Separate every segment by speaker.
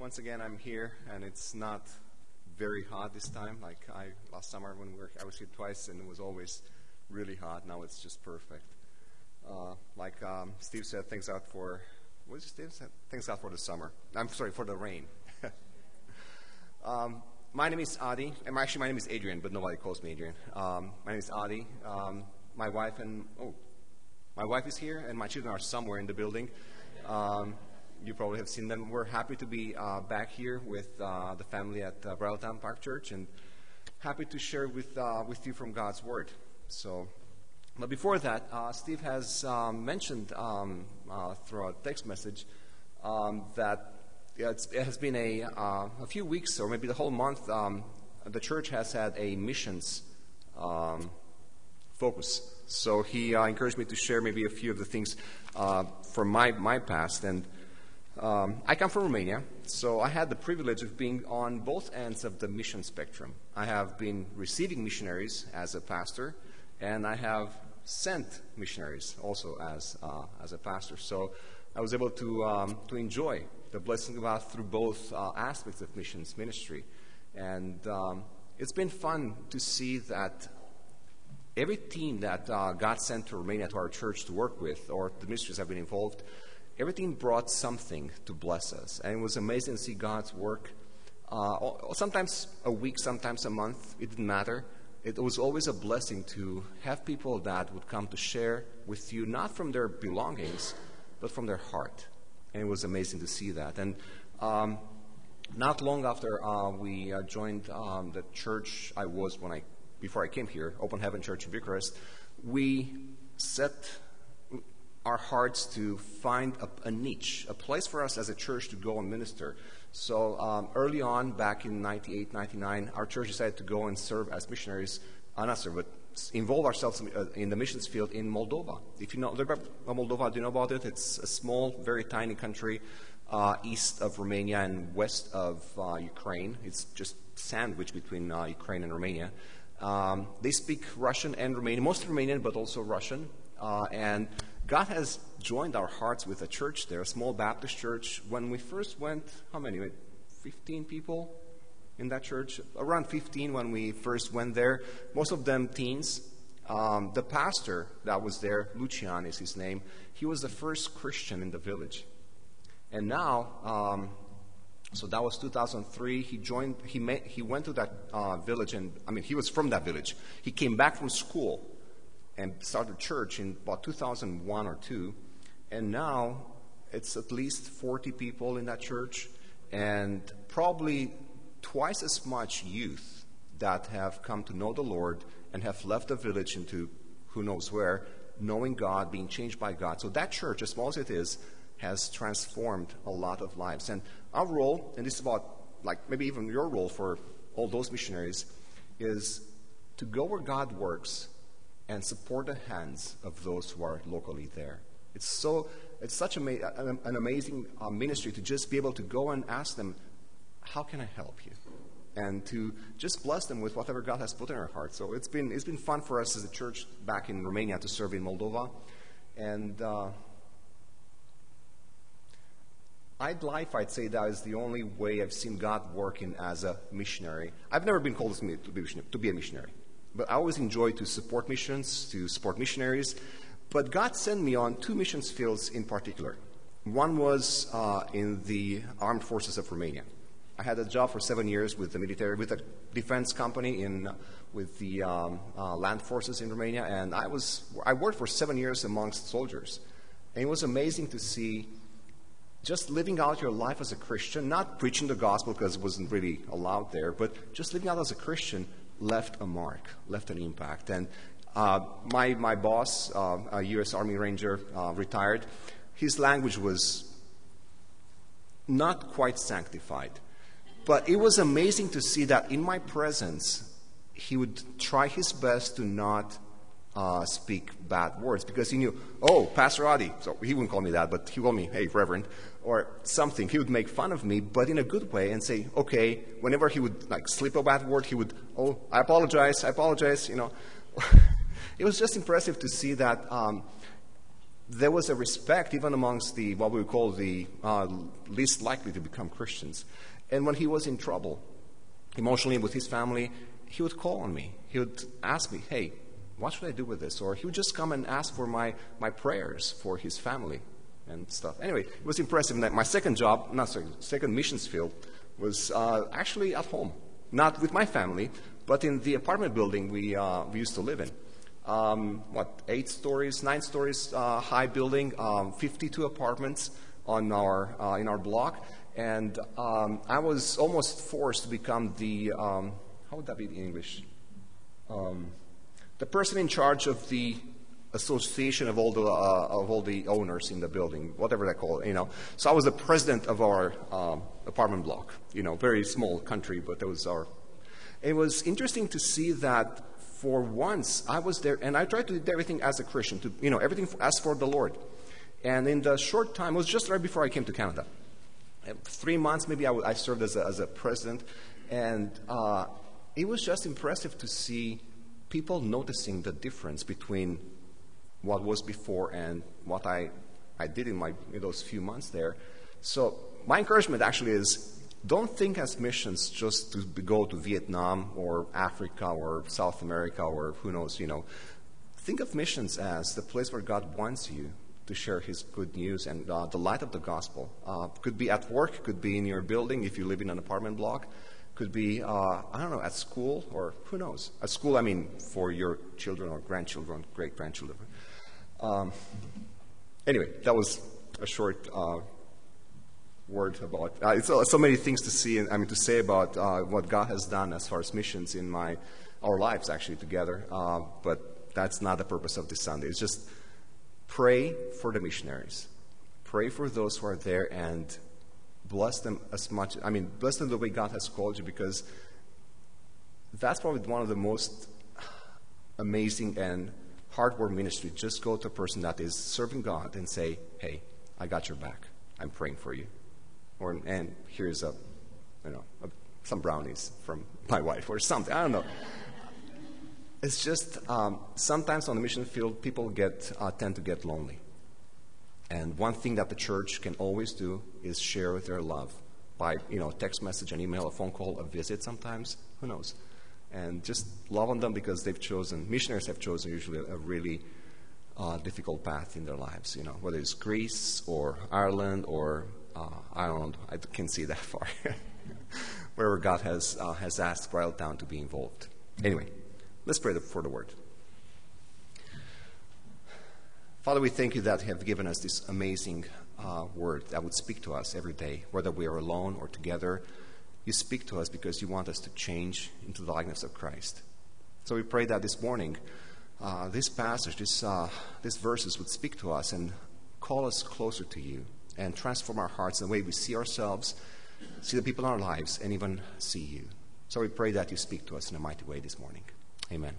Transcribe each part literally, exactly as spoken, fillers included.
Speaker 1: once again I'm here, and it's not very hot this time. Like I last summer when we were, I was here twice, and it was always really hot. Now it's just perfect. Uh, like um, Steve said, thanks out for what did Steve say? Thanks out for the summer. I'm sorry for the rain. um, my name is Adi, and actually my name is Adrian, but nobody calls me Adrian. Um, my name is Adi. Um, my wife and oh, my wife is here, and my children are somewhere in the building. Um, You probably have seen them. We're happy to be uh, back here with uh, the family at uh, Brattletown Park Church, and happy to share with uh, with you from God's Word. So, but before that, uh, Steve has um, mentioned um, uh, through a text message um, that yeah, it's, it has been a uh, a few weeks or maybe the whole month. Um, the church has had a missions um, focus. So he uh, encouraged me to share maybe a few of the things uh, from my my past. And Um, I come from Romania, so I had the privilege of being on both ends of the mission spectrum. I have been receiving missionaries as a pastor, and I have sent missionaries also as uh, as a pastor. So I was able to um, to enjoy the blessing of God through both uh, aspects of missions ministry, and um, it's been fun to see that every team that uh, God sent to Romania to our church to work with, or the ministries have been involved. Everything brought something to bless us, and it was amazing to see God's work. Uh, sometimes a week, sometimes a month, it didn't matter. It was always a blessing to have people that would come to share with you, not from their belongings, but from their heart. And it was amazing to see that. And um, not long after uh, we uh, joined um, the church I was when I before I came here, Open Heaven Church in Bucharest, we set our hearts to find a, a niche, a place for us as a church to go and minister. So um, early on, back in ninety-eight, ninety-nine, our church decided to go and serve as missionaries, uh, not serve, but involve ourselves in the missions field in Moldova. If you know about Moldova, do you know about it? It's a small, very tiny country uh, east of Romania and west of uh, Ukraine. It's just sandwiched between uh, Ukraine and Romania. Um, they speak Russian and Romanian, mostly Romanian, but also Russian. Uh, and God has joined our hearts with a church there, a small Baptist church. When we first went, how many? fifteen people in that church? Around fifteen when we first went there. Most of them teens. Um, the pastor that was there, Lucian is his name, he was the first Christian in the village. And now, um, so that was two thousand three. He joined. He met, he went to that uh, village, and I mean, he was from that village. He came back from school and started church in about two thousand one or two, and now it's at least forty people in that church, and probably twice as much youth that have come to know the Lord and have left the village into who knows where, knowing God, being changed by God. So that church, as small as it is, has transformed a lot of lives. And our role, and this is about like maybe even your role for all those missionaries, is to go where God works and support the hands of those who are locally there. It's so it's such a, an, an amazing uh, ministry to just be able to go and ask them, how can I help you? And to just bless them with whatever God has put in our hearts. So it's been it's been fun for us as a church back in Romania to serve in Moldova. And uh, I'd lie if I'd say that is the only way I've seen God working as a missionary. I've never been called to be, to be a missionary. But I always enjoy to support missions, to support missionaries. But God sent me on two missions fields in particular. One was uh, in the armed forces of Romania. I had a job for seven years with the military, with a defense company in with the um, uh, land forces in Romania, and I was I worked for seven years amongst soldiers, and it was amazing to see just living out your life as a Christian, not preaching the gospel because it wasn't really allowed there, but just living out as a Christian left a mark, left an impact. And uh, my my boss, uh, a U S Army Ranger, uh, retired. His language was not quite sanctified. But it was amazing to see that in my presence, he would try his best to not uh, speak bad words, because he knew, oh, Pastor Adi. So he wouldn't call me that, but he called me, hey, Reverend, or something. He would make fun of me, but in a good way, and say, okay, whenever he would like slip a bad word, he would, oh, I apologize, I apologize, you know. It was just impressive to see that um, there was a respect even amongst the, what we would call the uh, least likely to become Christians. And when he was in trouble, emotionally with his family, he would call on me. He would ask me, hey, what should I do with this? Or he would just come and ask for my, my prayers for his family and stuff. Anyway, it was impressive. And my second job, not sorry, second missions field, was uh, actually at home. Not with my family, but in the apartment building we, uh, we used to live in. Um, what, eight stories, nine stories uh, high building, um, fifty-two apartments on our, uh, in our block. And um, I was almost forced to become the, um, how would that be in English? Um, the person in charge of the association of all the uh, of all the owners in the building, whatever they call it, you know. So I was the president of our um, apartment block. You know, very small country, but that was our. It was interesting to see that for once I was there, and I tried to do everything as a Christian, to you know everything as for the Lord. And in the short time, it was just right before I came to Canada. Three months, maybe I, w- I served as a, as a president, and uh, it was just impressive to see people noticing the difference between what was before and what I, I did in my in those few months there. So my encouragement actually is, don't think as missions just to go to Vietnam or Africa or South America or who knows, you know. Think of missions as the place where God wants you to share his good news and uh, the light of the gospel. Uh, could be at work, could be in your building if you live in an apartment block, could be, uh, I don't know, at school, or who knows. At school, I mean, for your children or grandchildren, great-grandchildren. Um, anyway, that was a short uh, word about, uh, it's uh, so many things to see, and I mean, to say about uh, what God has done as far as missions in my, our lives actually together, uh, but that's not the purpose of this Sunday. It's just pray for the missionaries. Pray for those who are there and bless them as much. I mean, bless them the way God has called you, because that's probably one of the most amazing and hard work ministry. Just go to a person that is serving God and say, hey, I got your back. I'm praying for you. Or, and here's a, you know, a, some brownies from my wife or something. I don't know. It's just um, sometimes on the mission field, people get uh, tend to get lonely. And one thing that the church can always do is share their love by, you know, text message, an email, a phone call, a visit sometimes. Who knows? And just love on them, because they've chosen, missionaries have chosen usually a really uh, difficult path in their lives, you know, whether it's Greece or Ireland or uh, Ireland. I can't see that far. Wherever God has, uh, has asked right down to be involved. Anyway. Let's pray for the word. Father, we thank you that you have given us this amazing uh, word that would speak to us every day, whether we are alone or together. You speak to us because you want us to change into the likeness of Christ. So we pray that this morning, uh, this passage, this, uh, these verses would speak to us and call us closer to you and transform our hearts in the way we see ourselves, see the people in our lives, and even see you. So we pray that you speak to us in a mighty way this morning. Amen.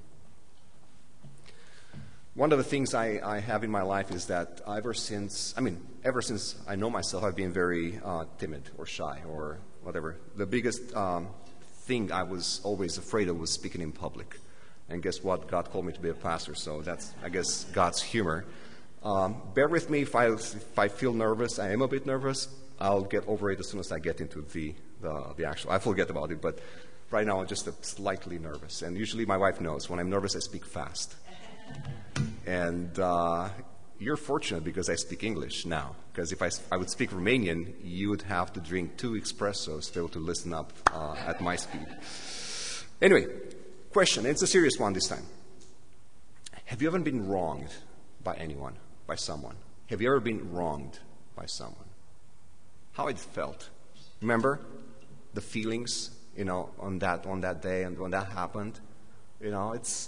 Speaker 1: One of the things I, I have in my life is that ever since, I mean, ever since I know myself, I've been very uh, timid or shy or whatever. The biggest um, thing I was always afraid of was speaking in public. And guess what? God called me to be a pastor, so that's, I guess, God's humor. Um, bear with me if I, if I feel nervous. I am a bit nervous. I'll get over it as soon as I get into the, the, the actual, I forget about it, but right now, I'm just slightly nervous. And usually my wife knows when I'm nervous, I speak fast. And uh, you're fortunate because I speak English now. Because if I, I would speak Romanian, you would have to drink two espressos still to listen up uh, at my speed. Anyway, question. It's a serious one this time. Have you ever been wronged by anyone, by someone? Have you ever been wronged by someone? How it felt? Remember the feelings? You know, on that on that day and when that happened, you know, it's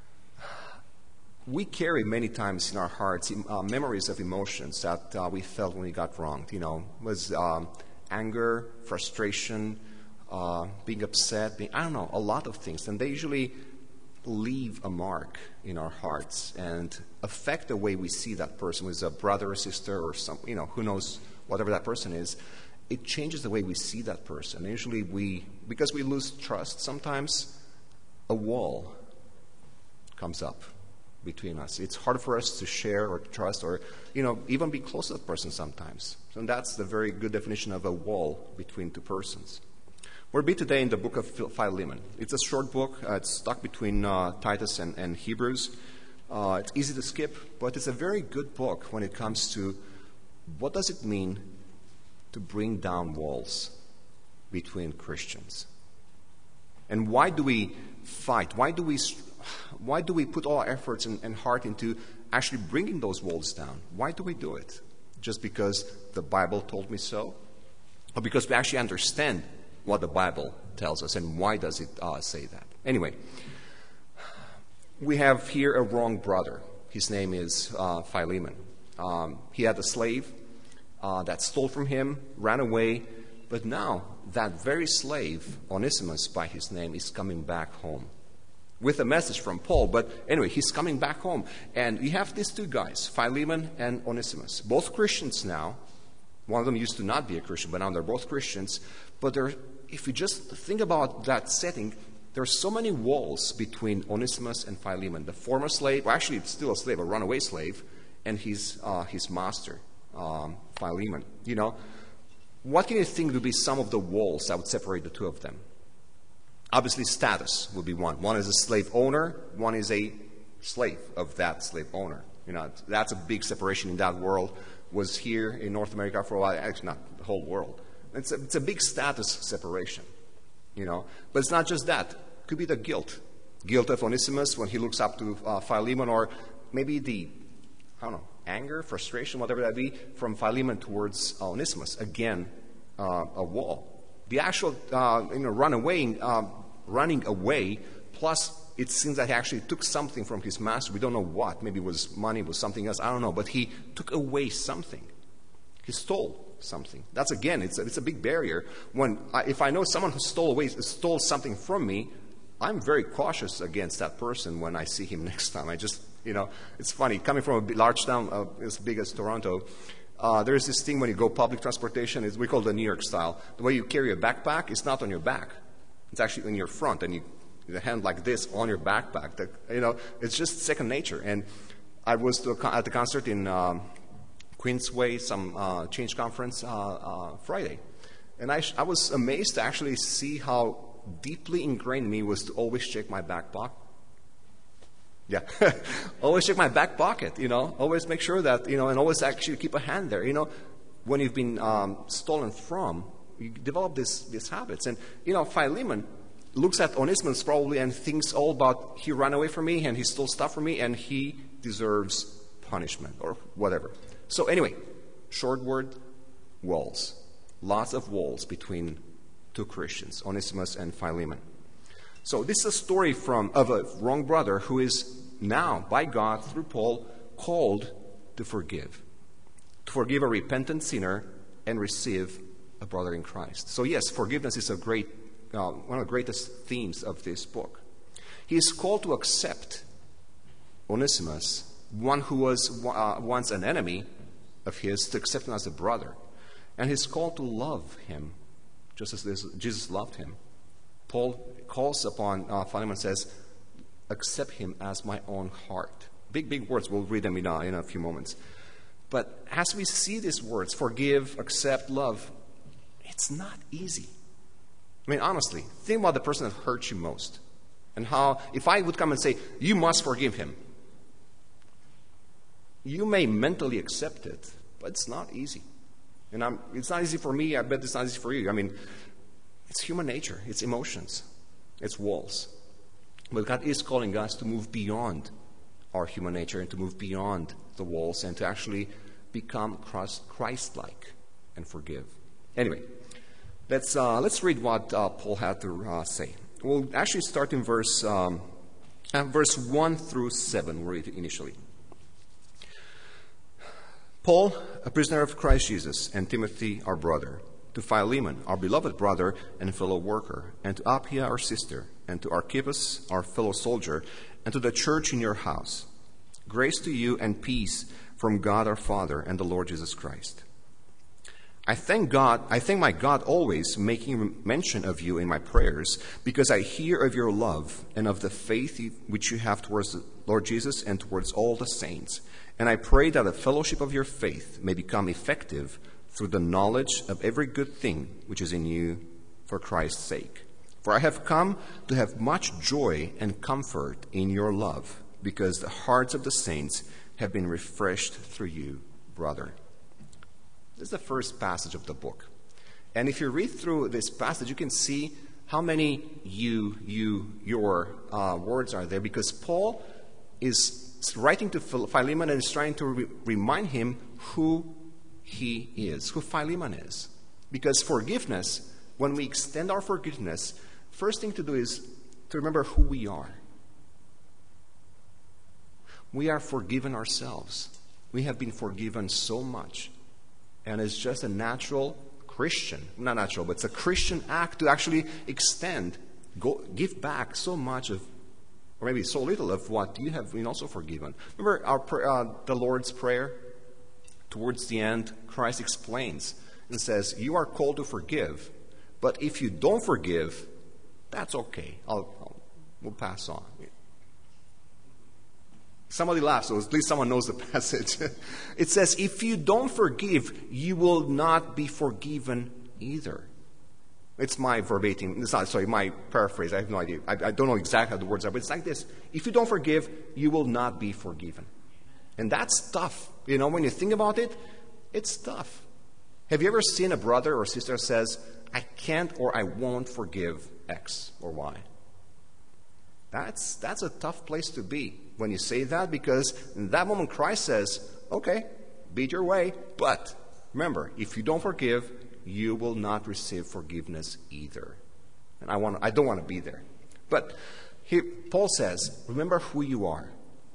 Speaker 1: we carry many times in our hearts uh, memories of emotions that uh, we felt when we got wronged. You know, it was um, anger, frustration, uh, being upset, being, I don't know, a lot of things, and they usually leave a mark in our hearts and affect the way we see that person, who's a brother or sister or some, you know, who knows, whatever that person is. It changes the way we see that person. Usually we, because we lose trust, sometimes a wall comes up between us. It's hard for us to share or trust or, you know, even be close to that person sometimes. And that's the very good definition of a wall between two persons. We'll be today in the book of Philemon. It's a short book. Uh, it's stuck between uh, Titus and, and Hebrews. Uh, it's easy to skip, but it's a very good book when it comes to what does it mean to bring down walls between Christians. And why do we fight? Why do we why do we put all our efforts and, and heart into actually bringing those walls down? Why do we do it? Just because the Bible told me so? Or because we actually understand what the Bible tells us, and why does it uh, say that? Anyway, we have here a wrong brother. His name is uh, Philemon. Um, he had a slave uh, that stole from him, ran away, but now that very slave, Onesimus by his name, is coming back home with a message from Paul. But anyway, he's coming back home. And you have these two guys, Philemon and Onesimus, both Christians now. One of them used to not be a Christian, but now they're both Christians. But they're if you just think about that setting, there are so many walls between Onesimus and Philemon. The former slave, well, actually it's still a slave, a runaway slave, and his uh, his master, um, Philemon. You know, what can you think would be some of the walls that would separate the two of them? Obviously, status would be one. One is a slave owner. One is a slave of that slave owner. You know, that's a big separation in that world. Was here in North America for a while. Actually, not the whole world. It's a, it's a big status separation, you know. But it's not just that. It could be the guilt. Guilt of Onesimus when he looks up to uh, Philemon, or maybe the, I don't know, anger, frustration, whatever that be, from Philemon towards uh, Onesimus. Again, uh, a wall. The actual, uh, you know, run away, uh, running away, plus it seems that he actually took something from his master. We don't know what. Maybe it was money, it was something else. I don't know. But he took away something. He stole something. That's, again, it's a, it's a big barrier. When I, if I know someone who stole away, stole something from me, I'm very cautious against that person when I see him next time. I just, you know, it's funny. Coming from a large town uh, as big as Toronto, uh, there's this thing when you go public transportation, is we call it the New York style. The way you carry a backpack, it's not on your back. It's actually in your front, and you the hand like this on your backpack. The, you know, it's just second nature. And I was to a, at the concert in um, Queensway, some uh, change conference uh, uh, Friday. And I, sh- I was amazed to actually see how deeply ingrained in me was to always check my back pocket. Yeah, always check my back pocket, you know, always make sure that, you know, and always actually keep a hand there. You know, when you've been um, stolen from, you develop this, these habits. And, you know, Philemon looks at Onesimus probably and thinks all about, he ran away from me and he stole stuff from me and he deserves punishment or whatever. So anyway, short word, walls. Lots of walls between two Christians, Onesimus and Philemon. So this is a story from of a wrong brother who is now, by God, through Paul, called to forgive. To forgive a repentant sinner and receive a brother in Christ. So yes, forgiveness is a great, uh, one of the greatest themes of this book. He is called to accept Onesimus, one who was uh, once an enemy of his, to accept him as a brother. And he's called to love him, just as this, Jesus loved him. Paul calls upon uh, Philemon and says, accept him as my own heart. Big, big words. We'll read them in, uh, in a few moments. But as we see these words, forgive, accept, love, it's not easy. I mean, honestly, think about the person that hurts you most. And how, if I would come and say, you must forgive him, you may mentally accept it, but it's not easy. And I'm, it's not easy for me, I bet it's not easy for you. I mean, it's human nature, it's emotions, it's walls. But God is calling us to move beyond our human nature and to move beyond the walls and to actually become Christ-like and forgive. Anyway, let's uh, let's read what uh, Paul had to uh, say. We'll actually start in verse um, uh, verse one through seven. We'll read it initially. Paul, a prisoner of Christ Jesus, and Timothy, our brother, to Philemon, our beloved brother and fellow worker, and to Apphia, our sister, and to Archippus, our fellow soldier, and to the church in your house. Grace to you and peace from God our Father and the Lord Jesus Christ. I thank God, I thank my God always, making mention of you in my prayers, because I hear of your love and of the faith which you have towards the Lord Jesus and towards all the saints. And I pray that the fellowship of your faith may become effective through the knowledge of every good thing which is in you for Christ's sake. For I have come to have much joy and comfort in your love, because the hearts of the saints have been refreshed through you, brother. This is the first passage of the book. And if you read through this passage, you can see how many you, you, your uh, words are there, because Paul is writing to Philemon and is trying to re- remind him who he is, who Philemon is. Because forgiveness, when we extend our forgiveness, first thing to do is to remember who we are. We are forgiven ourselves. We have been forgiven so much. And it's just a natural Christian, not natural, but it's a Christian act to actually extend, go, give back so much of, or maybe so little of what you have been also forgiven. Remember our uh, the Lord's Prayer? Towards the end, Christ explains and says, you are called to forgive, but if you don't forgive, that's okay. I'll, I'll, we'll pass on. Somebody laughs, so at least someone knows the passage. It says, if you don't forgive, you will not be forgiven either. It's my verbatim, it's not, sorry, my paraphrase. I have no idea. I, I don't know exactly how the words are, but it's like this. If you don't forgive, you will not be forgiven. And that's tough. You know, when you think about it, it's tough. Have you ever seen a brother or sister says, I can't or I won't forgive X or Y? That's, that's a tough place to be when you say that, because in that moment Christ says, okay, be it your way, but remember, if you don't forgive, you will not receive forgiveness either. And I want, I don't want to be there. But here, Paul says, remember who you are.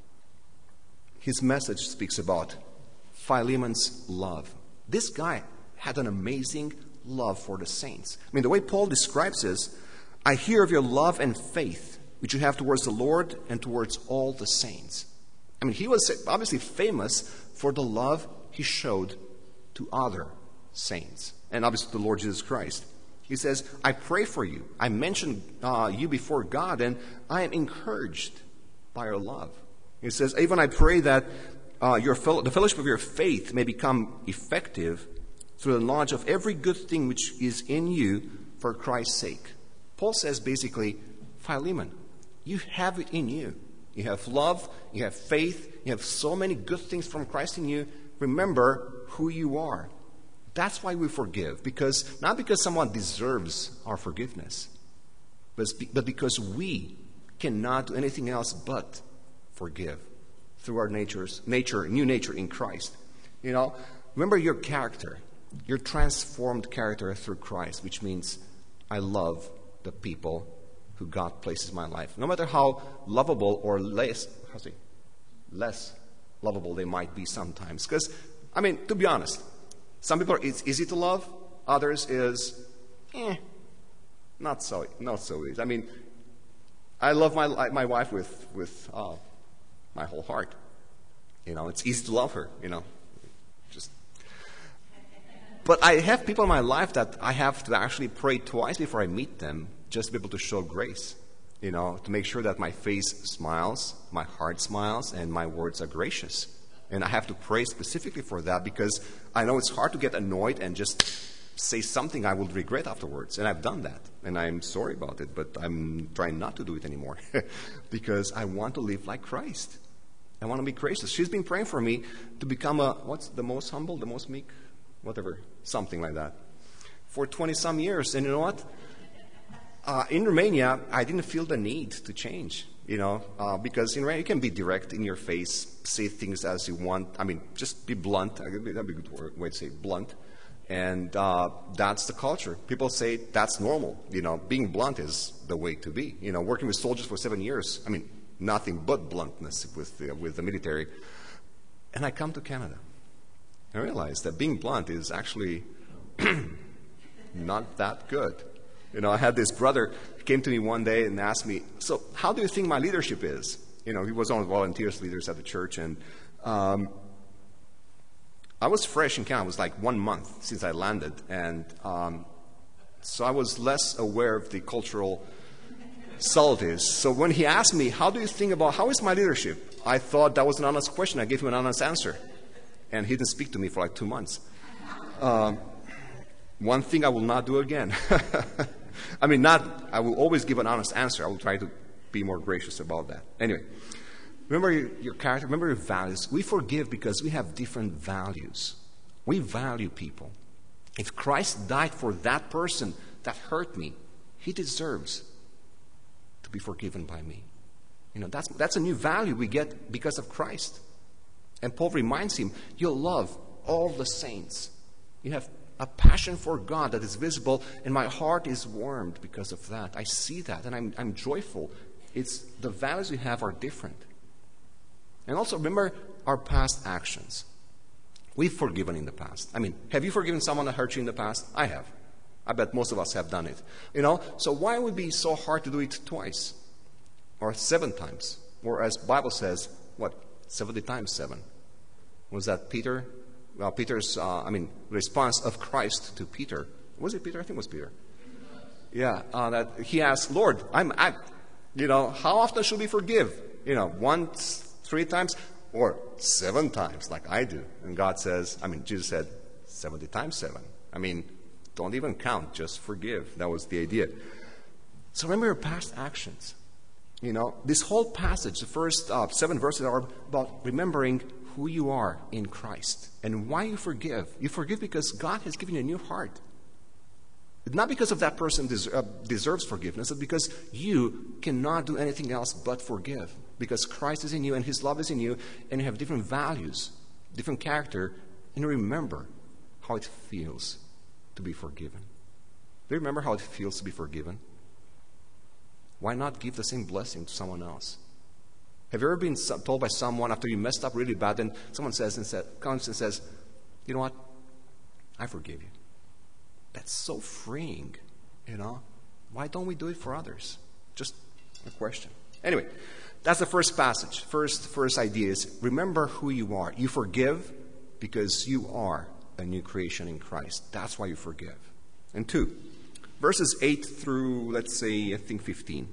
Speaker 1: His message speaks about Philemon's love. This guy had an amazing love for the saints. I mean, the way Paul describes is, I hear of your love and faith which you have towards the Lord and towards all the saints. I mean, he was obviously famous for the love he showed to other saints, and obviously the Lord Jesus Christ. He says, I pray for you. I mention uh, you before God, and I am encouraged by your love. He says, even I pray that uh, your fellow, the fellowship of your faith may become effective through the knowledge of every good thing which is in you for Christ's sake. Paul says basically, Philemon, you have it in you. You have love, you have faith, you have so many good things from Christ in you. Remember who you are. That's why we forgive, because not because someone deserves our forgiveness, but, but because we cannot do anything else but forgive through our nature's nature, new nature in Christ. You know, remember your character, your transformed character through Christ, which means I love the people who God places in my life, no matter how lovable or less, how say, less lovable they might be sometimes. Because, I mean, to be honest, some people are, it's easy to love, others is, eh, not so, not so easy. I mean, I love my my wife with with uh, my whole heart. You know, it's easy to love her. You know, just. But I have people in my life that I have to actually pray twice before I meet them, just to be able to show grace, you know, to make sure that my face smiles, my heart smiles, and my words are gracious. And I have to pray specifically for that, because I know it's hard to get annoyed and just say something I will regret afterwards. And I've done that, and I'm sorry about it, but I'm trying not to do it anymore because I want to live like Christ. I want to be gracious. She's been praying for me to become a, what's the most humble, the most meek, whatever, something like that, for twenty-some years. And you know what? Uh, in Romania, I didn't feel the need to change, you know, uh, because in Romania you can be direct in your face, say things as you want. I mean, just be blunt. That'd be a good way to say blunt. And uh, that's the culture. People say that's normal. You know, being blunt is the way to be. You know, working with soldiers for seven years, I mean, nothing but bluntness with the, with the military. And I come to Canada. I realize that being blunt is actually not that good. You know, I had this brother who came to me one day and asked me, so how do you think my leadership is? You know, he was one of the volunteers leaders at the church, and um, I was fresh in Canada. It was like one month since I landed. And um, so I was less aware of the cultural subtleties. So when he asked me, how do you think about, how is my leadership? I thought that was an honest question. I gave him an honest answer. And he didn't speak to me for like two months. Um, one thing I will not do again. I mean, not, I will always give an honest answer. I will try to be more gracious about that. Anyway, remember your, your character, remember your values. We forgive because we have different values. We value people. If Christ died for that person that hurt me, he deserves to be forgiven by me. You know, that's, that's a new value we get because of Christ. And Paul reminds him, you'll love all the saints. You have a passion for God that is visible, and my heart is warmed because of that. I see that, and I'm, I'm joyful. It's the values we have are different. And also remember our past actions. We've forgiven in the past. I mean, have you forgiven someone that hurt you in the past? I have. I bet most of us have done it. You know, so why would it be so hard to do it twice? Or seven times? Or as Bible says, what, seventy times seven? Was that Peter? Well, Peter's, uh, I mean, response of Christ to Peter. Was it Peter? I think it was Peter. Yeah, uh, that he asked, Lord, I'm, I, you know, how often should we forgive? You know, once, three times, or seven times, like I do. And God says, I mean, Jesus said, seventy times seven. I mean, don't even count, just forgive. That was the idea. So remember your past actions. You know, this whole passage, the first uh, seven verses are about remembering who you are in Christ and why you forgive. You forgive because God has given you a new heart. Not because of that person des- uh, deserves forgiveness, but because you cannot do anything else but forgive. Because Christ is in you and His love is in you, and you have different values, different character, and remember how it feels to be forgiven. Do you remember how it feels to be forgiven? Why not give the same blessing to someone else? Have you ever been told by someone after you messed up really bad, and someone says and said, comes and says, you know what? I forgive you. That's so freeing, you know. Why don't we do it for others? Just a question. Anyway, that's the first passage. First, first idea is remember who you are. You forgive because you are a new creation in Christ. That's why you forgive. And two, verses eight through, let's say, I think fifteen.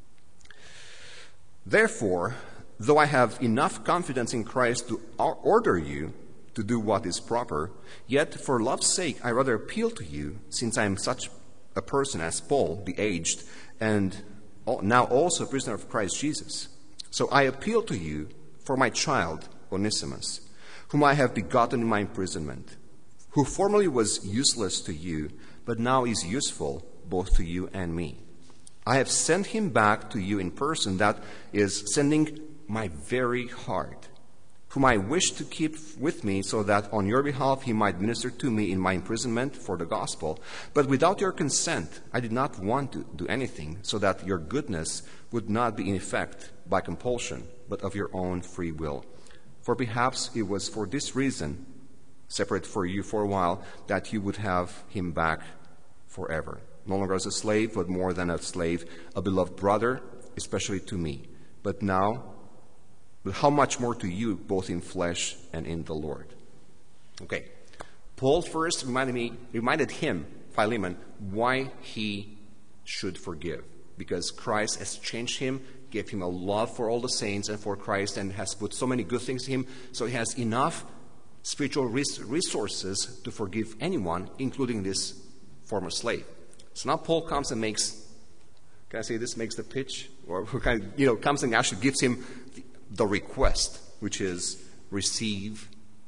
Speaker 1: Therefore, though I have enough confidence in Christ to order you to do what is proper, yet for love's sake I rather appeal to you, since I am such a person as Paul, the aged, and now also a prisoner of Christ Jesus. So I appeal to you for my child, Onesimus, whom I have begotten in my imprisonment, who formerly was useless to you, but now is useful both to you and me. I have sent him back to you in person, that is, sending my very heart, whom I wish to keep with me, so that on your behalf he might minister to me in my imprisonment for the gospel. But without your consent, I did not want to do anything, so that your goodness would not be in effect by compulsion, but of your own free will. For perhaps it was for this reason, separate for you for a while, that you would have him back forever. No longer as a slave, but more than a slave, a beloved brother, especially to me. But now, but how much more to you, both in flesh and in the Lord? Okay. Paul first reminded me, reminded him, Philemon, why he should forgive. Because Christ has changed him, gave him a love for all the saints and for Christ, and has put so many good things in him, so he has enough spiritual resources to forgive anyone, including this former slave. So now Paul comes and makes, can I say this, makes the pitch? Or kind of, you know, comes and actually gives him the, the request, which is receive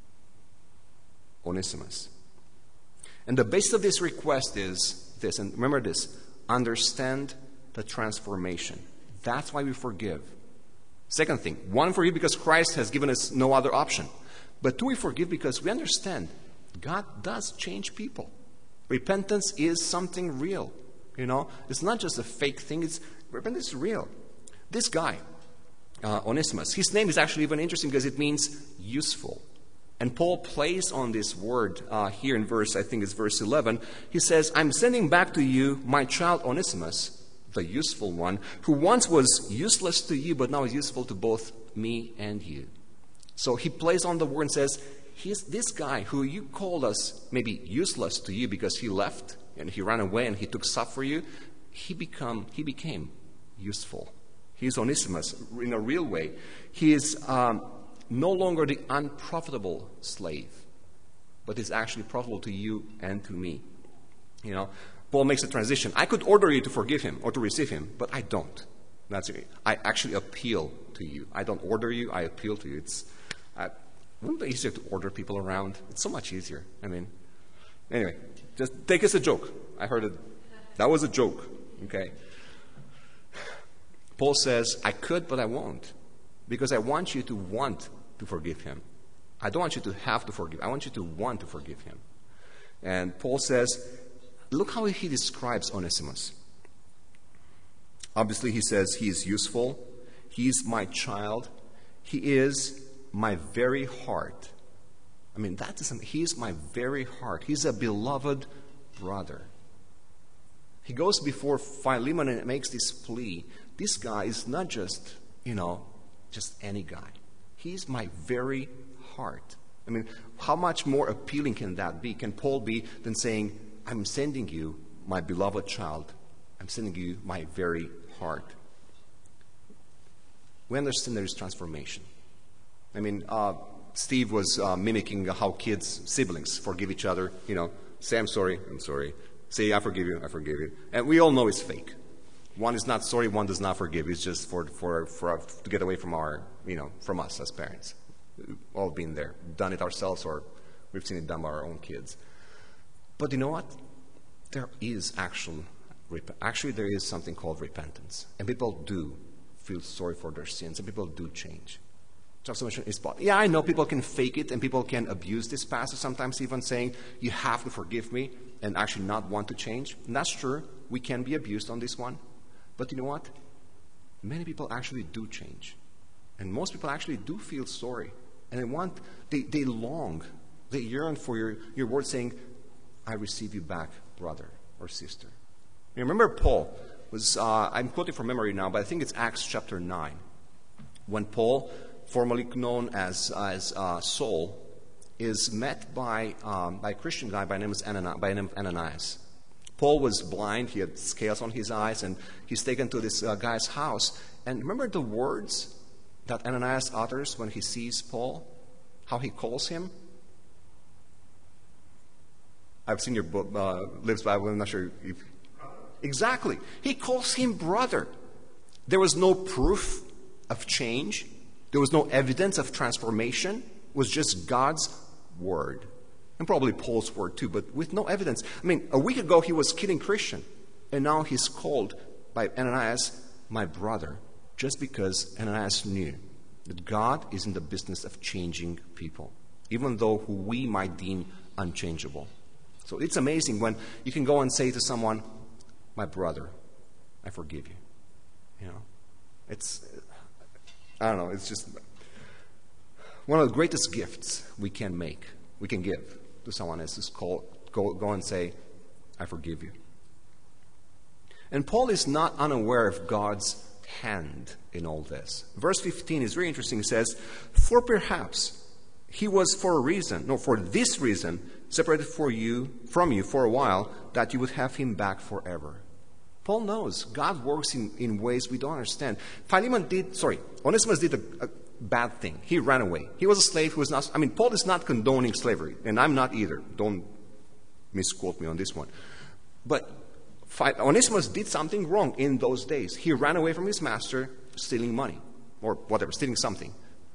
Speaker 1: Onesimus. And the basis of this request is this, and remember this, understand the transformation. That's why we forgive. Second thing, one, forgive because Christ has given us no other option. But two, we forgive because we understand God does change people. Repentance is something real, you know. It's not just a fake thing. It's repentance is real. This guy, uh, Onesimus, his name is actually even interesting because it means useful. And Paul plays on this word uh, here in verse, I think it's verse eleven. He says, I'm sending back to you my child Onesimus, the useful one, who once was useless to you, but now is useful to both me and you. So he plays on the word and says, he's this guy who you called us maybe useless to you because he left and he ran away and he took stuff for you. He become he became useful. He's Onesimus in a real way. He is um, no longer the unprofitable slave, but is actually profitable to you and to me. You know, Paul makes a transition. I could order you to forgive him or to receive him, but I don't. That's it. I actually appeal to you. I don't order you. I appeal to you. It's I, wouldn't it be easier to order people around? It's so much easier. I mean, anyway, just take it as a joke. I heard it. That was a joke. Okay. Paul says, I could, but I won't. Because I want you to want to forgive him. I don't want you to have to forgive. I want you to want to forgive him. And Paul says, look how he describes Onesimus. Obviously, he says he is useful. He is my child. He is my very heart. I mean, that is, he is my very heart. He's a beloved brother. He goes before Philemon and makes this plea. This guy is not just, you know, just any guy. He's my very heart. I mean, how much more appealing can that be? Can Paul be than saying, I'm sending you my beloved child. I'm sending you my very heart. We understand there is transformation. I mean, uh, Steve was uh, mimicking how kids, siblings, forgive each other. You know, say, I'm sorry, I'm sorry. Say, I forgive you, I forgive you. And we all know it's fake. One is not sorry, one does not forgive. It's just for, for, for to get away from our, you know, from us as parents. We've all been there, done it ourselves, or we've seen it done by our own kids. But you know what? There is actual, actually there is something called repentance. And people do feel sorry for their sins, and people do change. Transformation is possible. Yeah, I know people can fake it, and people can abuse this passage, sometimes even saying, you have to forgive me, and actually not want to change. And that's true. We can be abused on this one. But you know what? Many people actually do change. And most people actually do feel sorry. And they want, they, they long, they yearn for your, your word saying, I receive you back, brother or sister. You remember Paul was, uh, I'm quoting from memory now, but I think it's Acts chapter nine. When Paul, formerly known as, as uh, Saul, is met by, um, by a Christian guy by the name of Ananias. By the name of Ananias. Paul was blind. He had scales on his eyes, and he's taken to this uh, guy's house. And remember the words that Ananias utters when he sees Paul? How he calls him? I've seen your book, uh, Liv's Bible. I'm not sure if... Exactly. He calls him brother. There was no proof of change. There was no evidence of transformation. It was just God's word. And probably Paul's word too, but with no evidence. I mean, a week ago he was killing Christian, and now he's called by Ananias my brother, just because Ananias knew that God is in the business of changing people, even though who we might deem unchangeable. So it's amazing when you can go and say to someone, my brother, I forgive you. You know, it's, I don't know, it's just one of the greatest gifts we can make, we can give to someone else is call, go, go and say, I forgive you. And Paul is not unaware of God's hand in all this. Verse fifteen is very interesting. It says, for perhaps he was for a reason, no, for this reason, separated for you, from you for a while, that you would have him back forever. Paul knows God works in, in ways we don't understand. Philemon did, sorry, Onesimus did a, a bad thing. He ran away. He was a slave who was not, I mean, Paul is not condoning slavery, and I'm not either. Don't misquote me on this one. But Onesimus did something wrong in those days. He ran away from his master, stealing money, or whatever, stealing something.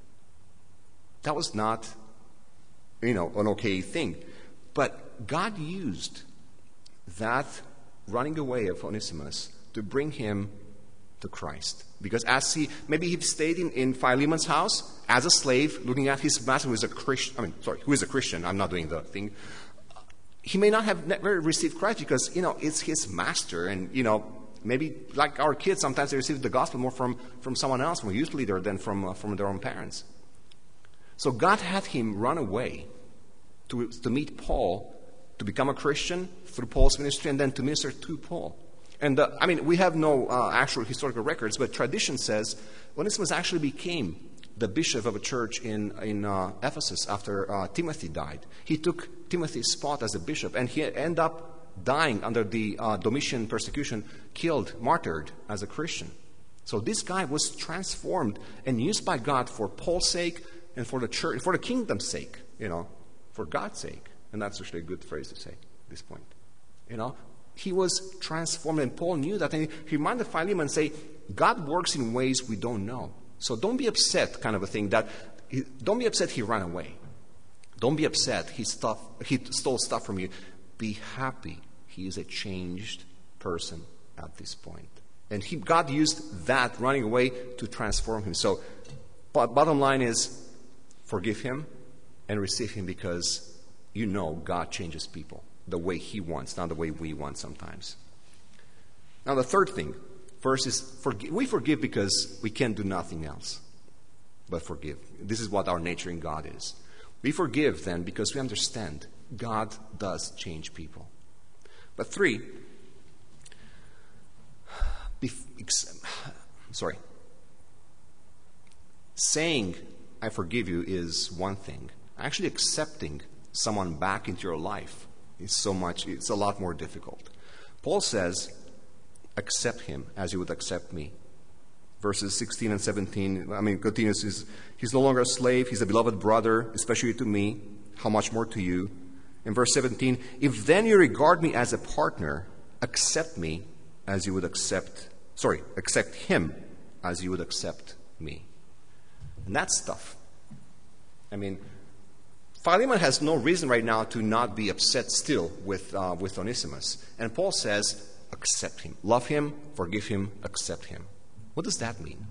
Speaker 1: That was not, you know, an okay thing. But God used that running away of Onesimus to bring him to Christ. Because as he, maybe he stayed in, in Philemon's house as a slave, looking at his master who is a Christian, I mean, sorry, who is a Christian, I'm not doing the thing. He may not have never received Christ because, you know, it's his master. And, you know, maybe like our kids, sometimes they receive the gospel more from, from someone else, from a youth leader, than from, uh, from their own parents. So God had him run away to, to meet Paul, to become a Christian through Paul's ministry, and then to minister to Paul. And, uh, I mean, we have no uh, actual historical records, but tradition says Onesimus actually became the bishop of a church in, in uh, Ephesus after uh, Timothy died. He took Timothy's spot as a bishop, and he ended up dying under the uh, Domitian persecution, killed, martyred as a Christian. So this guy was transformed and used by God for Paul's sake and for the church, for the kingdom's sake, you know, for God's sake. And that's actually a good phrase to say at this point. You know, he was transformed, and Paul knew that. And he reminded Philemon and say, God works in ways we don't know. So don't be upset, kind of a thing. That he, don't be upset he ran away. Don't be upset he stuff he stole stuff from you. Be happy he is a changed person at this point. And he, God used that running away to transform him. So, but bottom line is, forgive him and receive him, because you know God changes people the way he wants, not the way we want sometimes. Now the third thing, first is forgive. We forgive because we can do nothing else but forgive. This is what our nature in God is. We forgive then because we understand God does change people. But three, bef- ex- sorry, saying I forgive you is one thing. Actually accepting someone back into your life is so much, it's a lot more difficult. Paul says, accept him as you would accept me. Verses sixteen and seventeen, I mean, continues, is, he's no longer a slave, he's a beloved brother, especially to me, how much more to you. In verse seventeen, if then you regard me as a partner, accept me as you would accept, sorry, accept him as you would accept me. And that's tough. I mean, Philemon has no reason right now to not be upset still with, uh, with Onesimus. And Paul says, accept him. Love him, forgive him, accept him. What does that mean?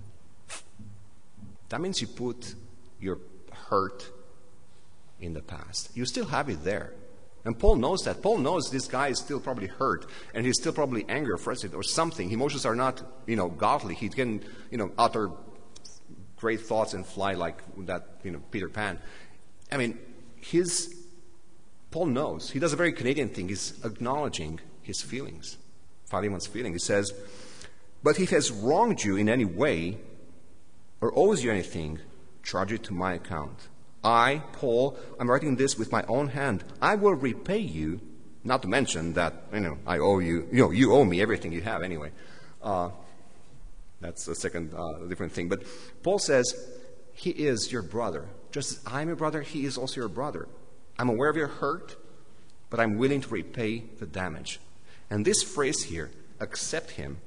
Speaker 1: That means you put your hurt in the past. You still have it there. And Paul knows that. Paul knows this guy is still probably hurt, and he's still probably angry or frustrated or something. Emotions are not, you know, godly. He can, you know, utter great thoughts and fly like that, you know, Peter Pan. I mean, his, Paul knows. He does a very Canadian thing. He's acknowledging his feelings, Philemon's feeling. He says, but if he has wronged you in any way or owes you anything, charge it to my account. I, Paul, I'm writing this with my own hand. I will repay you, not to mention that, you know, I owe you, you know, you owe me everything you have anyway. Uh, that's a second uh, different thing. But Paul says, he is your brother. Just as I'm your brother, he is also your brother. I'm aware of your hurt, but I'm willing to repay the damage. And this phrase here, accept him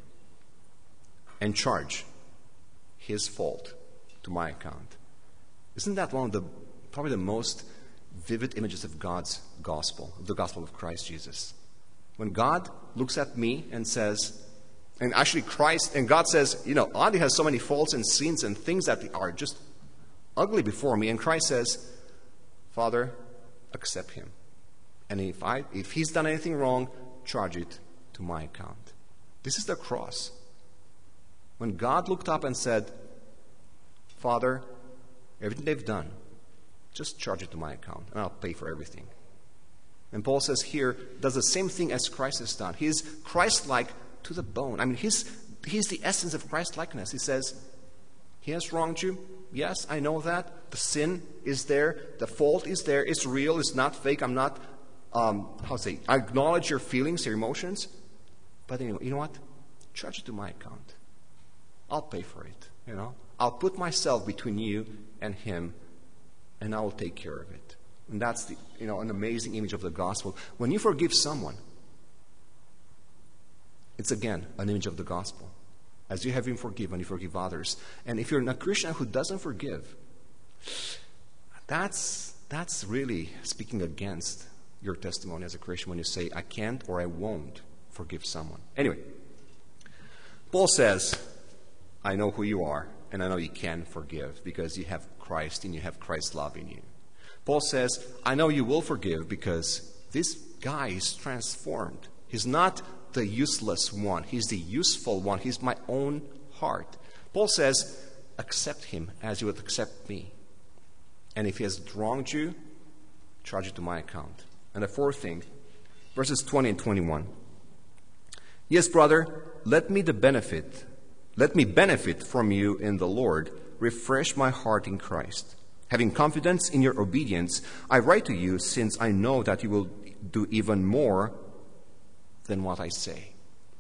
Speaker 1: and charge his fault to my account. Isn't that one of the, probably the most vivid images of God's gospel, of the gospel of Christ Jesus? When God looks at me and says, and actually Christ, and God says, you know, Adi has so many faults and sins and things that are just ugly before me. And Christ says, Father, accept him. And if I, if he's done anything wrong, charge it to my account. This is the cross. When God looked up and said, Father, everything they've done, just charge it to my account, and I'll pay for everything. And Paul says here, does the same thing as Christ has done. He is Christ-like to the bone. I mean, he's, he's the essence of Christ-likeness. He says, he has wronged you. Yes, I know that. The sin is there. The fault is there. It's real. It's not fake. I'm not, um, how to say, I acknowledge your feelings, your emotions. But anyway, you know what? Charge it to my account. I'll pay for it, you know. I'll put myself between you and him, and I will take care of it. And that's the, you know, an amazing image of the gospel. When you forgive someone, it's again an image of the gospel. As you have been forgiven, you forgive others. And if you're a Christian who doesn't forgive, that's that's really speaking against your testimony as a Christian when you say, I can't or I won't forgive someone. Anyway, Paul says, I know who you are, and I know you can forgive because you have Christ and you have Christ's love in you. Paul says, I know you will forgive because this guy is transformed. He's not the useless one. He's the useful one. He's my own heart. Paul says, accept him as you would accept me. And if he has wronged you, charge it to my account. And the fourth thing, verses twenty and twenty-one. Yes, brother, let me the benefit, let me benefit from you in the Lord. refresh my heart in Christ. Having confidence in your obedience, I write to you since I know that you will do even more than what I say.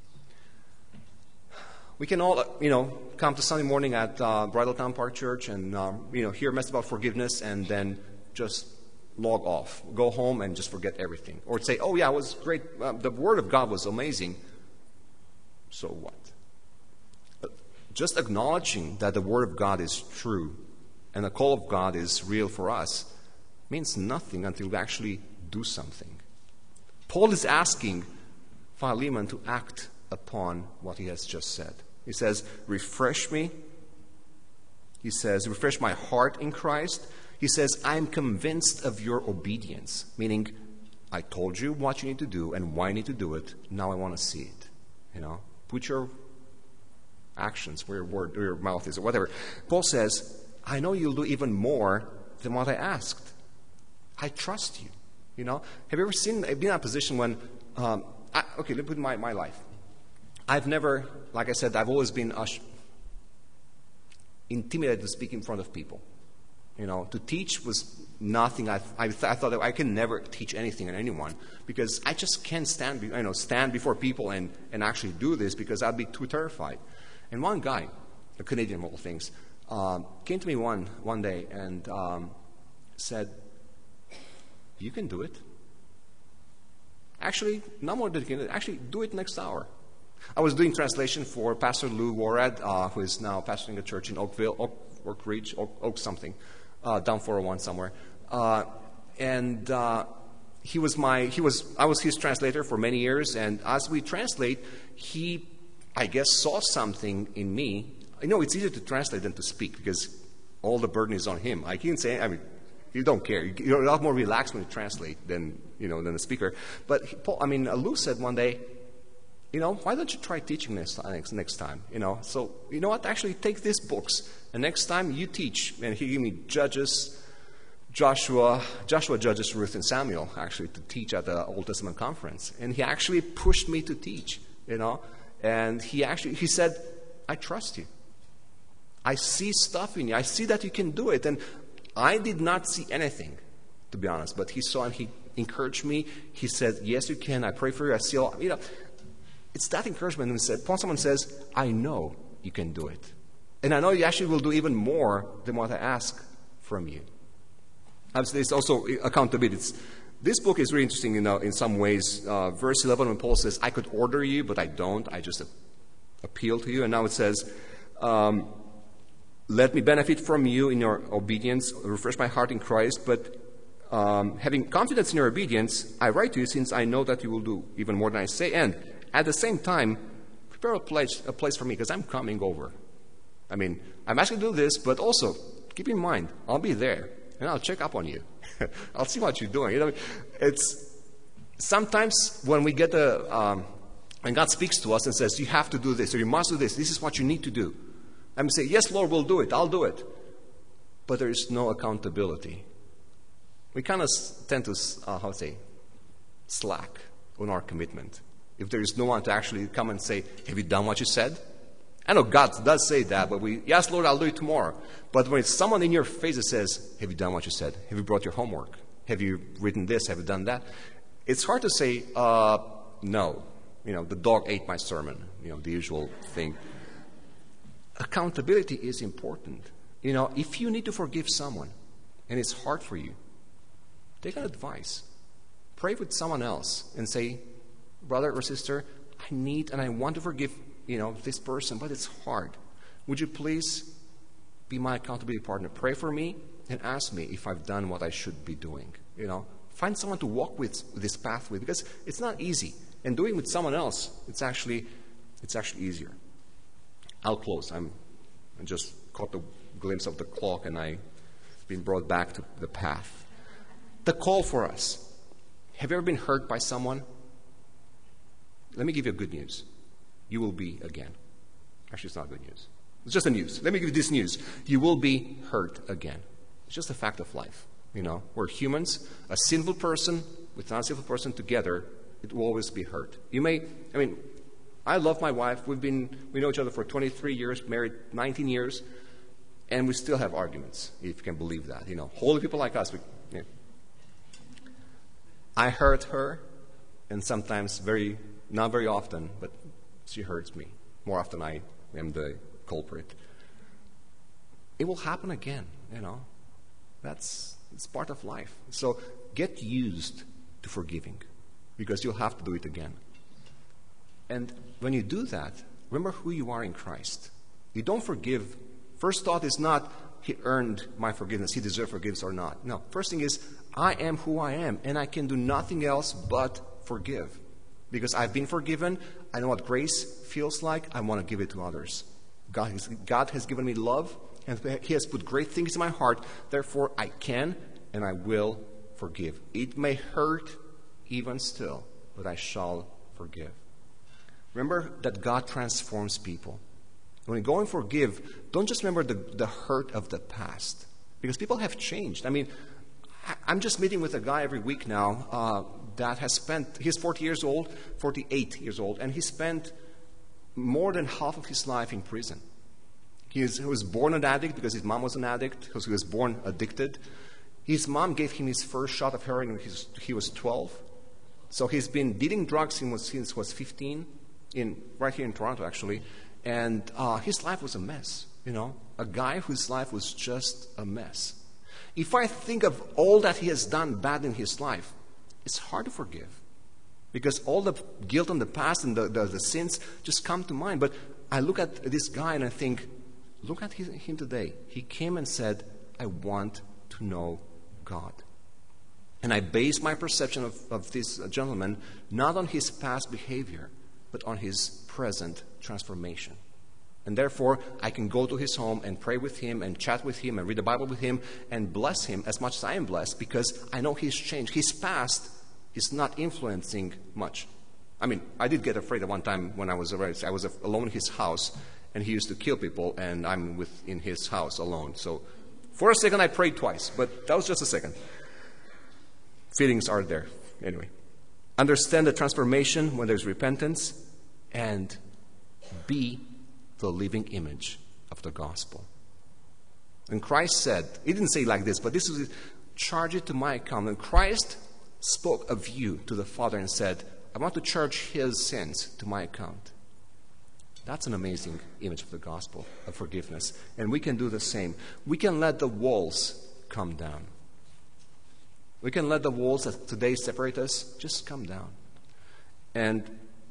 Speaker 1: We can all, you know, come to Sunday morning at uh, Bridletown Park Church and, um, you know, hear a message about forgiveness and then just log off. Go home and just forget everything. Or say, oh, yeah, it was great. Uh, the Word of God was amazing. So what? Just acknowledging that the Word of God is true and the call of God is real for us means nothing until we actually do something. Paul is asking Philemon to act upon what he has just said. He says, refresh me. He says, refresh my heart in Christ. He says, I'm convinced of your obedience, meaning I told you what you need to do and why you need to do it. Now I want to see it. You know, put your actions where your word or your mouth is or whatever. Paul says, I know you'll do even more than what I asked. I trust you. You know, have you ever seen, been in a position when, um, I, okay, let me put my, my life. I've never, like I said, I've always been uh, intimidated to speak in front of people. You know, to teach was nothing. I, I, th- I thought that I can never teach anything on anyone because I just can't stand, be, you know, stand before people and, and actually do this because I'd be too terrified. And one guy, a Canadian of all things, um, came to me one one day and um, said, "You can do it. Actually, not more than you can. Actually, do it next hour." I was doing translation for Pastor Lou Warad, uh, who is now pastoring a church in Oakville, Oak, Oak Ridge, Oak, Oak something, uh, down four oh one somewhere. Uh, and uh, he was my, he was, I was his translator for many years. And as we translate, he, I guess, saw something in me. You know, it's easier to translate than to speak because all the burden is on him. I can't say, I mean, you don't care. You're a lot more relaxed when you translate than, you know, than the speaker. But he, Paul, I mean, Lou said one day, you know, why don't you try teaching this next, next time? You know, so, you know what? Actually, take these books, and next time you teach. And he gave me Judges, Joshua, Joshua, Judges, Ruth, and Samuel, actually, to teach at the Old Testament conference. And he actually pushed me to teach, you know. And he actually, he said, I trust you. I see stuff in you. I see that you can do it. And I did not see anything, to be honest. But he saw and he encouraged me. He said, yes, you can. I pray for you. I see all, you know. It's that encouragement when said, when someone says, I know you can do it. And I know you actually will do even more than what I ask from you. Obviously, it's also accountability. It's, this book is really interesting, you know, in some ways. Uh, verse eleven, when Paul says, I could order you, but I don't. I just appeal to you. And now it says, um, let me benefit from you in your obedience, refresh my heart in Christ, but um, having confidence in your obedience, I write to you since I know that you will do even more than I say. And at the same time, prepare a place, a place for me because I'm coming over. I mean, I'm asking to do this, but also keep in mind, I'll be there and I'll check up on you. I'll see what you're doing. You know, it's sometimes when we get the, um, when God speaks to us and says, you have to do this or you must do this, this is what you need to do. I'm say, yes, Lord, we'll do it. I'll do it. But there is no accountability. We kind of tend to, uh, how to say, slack on our commitment. If there is no one to actually come and say, have you done what you said? I know God does say that, but we, yes, Lord, I'll do it tomorrow. But when it's someone in your face that says, have you done what you said? Have you brought your homework? Have you written this? Have you done that? It's hard to say, uh, no. You know, the dog ate my sermon, you know, the usual thing. Accountability is important. You know, if you need to forgive someone and it's hard for you, take an advice. Pray with someone else and say, brother or sister, I need and I want to forgive, you know, this person, but it's hard. Would you please be my accountability partner? Pray for me and ask me if I've done what I should be doing. You know, find someone to walk with this path with because it's not easy. And doing it with someone else, it's actually, it's actually easier. I'll close. I'm, I just caught the glimpse of the clock and I've been brought back to the path. The call for us. Have you ever been hurt by someone? Let me give you good news. You will be again. Actually, it's not good news. It's just the news. Let me give you this news. You will be hurt again. It's just a fact of life. You know, we're humans. A sinful person with a non-sinful person together, it will always be hurt. You may, I mean, I love my wife. We've been, we know each other for twenty-three years, married nineteen years. And we still have arguments, if you can believe that. You know, holy people like us, we, yeah. I hurt her, and sometimes very, not very often, but she hurts me. More often I am the culprit. It will happen again, you know. That's it's part of life. So get used to forgiving, because you'll have to do it again. And when you do that, remember who you are in Christ. You don't forgive. First thought is not, he earned my forgiveness, he deserved forgiveness or not. No, first thing is, I am who I am, and I can do nothing else but forgive. Because I've been forgiven, I know what grace feels like, I want to give it to others. God has, God has given me love, and he has put great things in my heart, therefore I can and I will forgive. It may hurt even still, but I shall forgive. Remember that God transforms people. When you go and forgive, don't just remember the, the hurt of the past. Because people have changed. I mean, I'm just meeting with a guy every week now uh, that has spent, he's forty years old, forty-eight years old, and he spent more than half of his life in prison. He, is, he was born an addict because his mom was an addict, because he was born addicted. His mom gave him his first shot of heroin when he was twelve. So he's been dealing drugs since he was fifteen, in, right here in Toronto actually. And uh, his life was a mess, you know, a guy whose life was just a mess. If I think of all that he has done bad in his life, it's hard to forgive. Because all the guilt in the past and the, the, the sins just come to mind. But I look at this guy and I think, look at his, him today. He came and said, I want to know God. And I base my perception of, of this gentleman not on his past behavior, but on his present transformation. And therefore, I can go to his home and pray with him and chat with him and read the Bible with him and bless him as much as I am blessed, because I know he's changed. His past is not influencing much. I mean, I did get afraid at one time when I was arrested. I was alone in his house, and he used to kill people, and I'm with in his house alone. So for a second, I prayed twice, but that was just a second. Feelings are there. Anyway, understand the transformation when there's repentance, and be the living image of the gospel. And Christ said, he didn't say it like this, but this is, charge it to my account. And Christ spoke of you to the Father and said, I want to charge his sins to my account. That's an amazing image of the gospel, of forgiveness. And we can do the same. We can let the walls come down. We can let the walls that today separate us just come down. And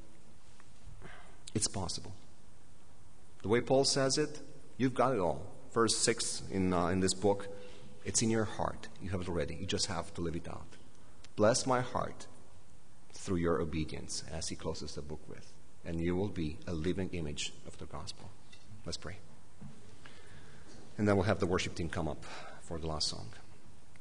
Speaker 1: it's possible. The way Paul says it, you've got it all. Verse six in, uh, in this book, it's in your heart. You have it already. You just have to live it out. Bless my heart through your obedience, as he closes the book with. And you will be a living image of the gospel. Let's pray. And then we'll have the worship team come up for the last song.